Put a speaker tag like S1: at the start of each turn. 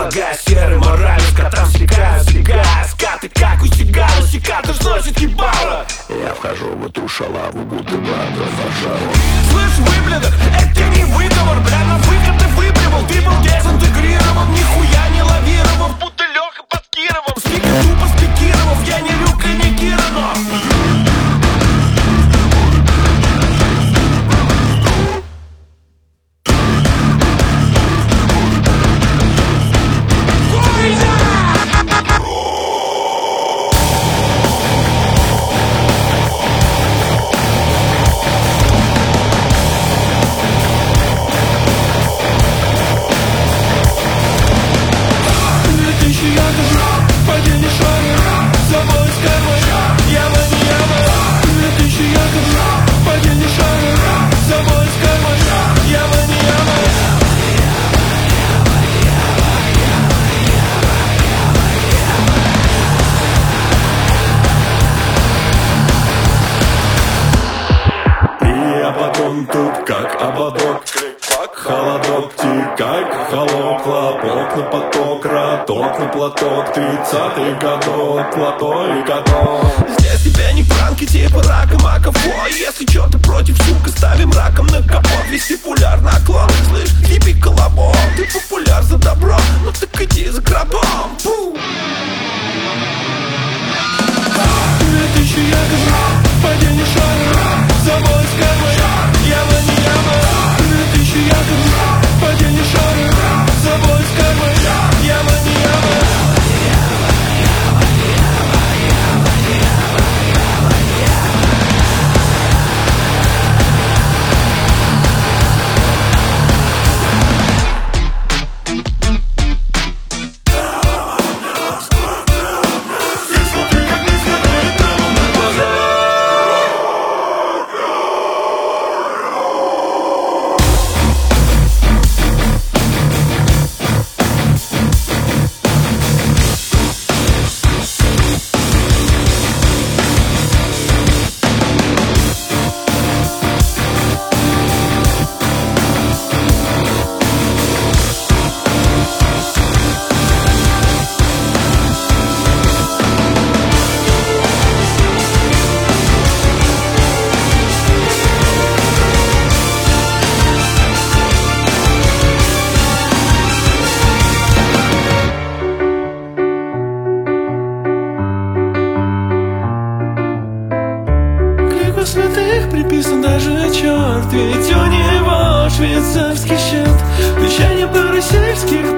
S1: Излагая серой мораль, скотам стекают слегая. Скаты как у сигара, секатор сносит ебало.
S2: Я вхожу в эту шалаву, будто бы от пожару.
S1: Слышь, выблядок, это не выговор, бля, на выход ты выплевал. Ты был дезинтегрирован, нихуя не лавировав, будто Лёха под Кировом. Спикер тупо спикировав, я не Люк и не Кира, но падение шара, забой с кармой, яма не яма. 2000 яков, падение шара, забой с кармой, яма не яма.
S3: И я потом тут как ободок, холодок, как холод, хлопок на поток, роток на платок, 30-й годок, плато и каток.
S1: Здесь тебя не пранки типа рака, маково. Если чё ты против, сука, ставим раком на капот. Вестибуляр наклон, слышь, хиппи колобок. Ты популяр за добро, ну так иди за крабом. 2000 яков, падение шара, забой с кармой, яма не яма. 2000 яков, падение шара, забой с кармой, яма не яма. Святых приписан даже черт, ведь у него швейцарский счет. Вещание пары сельских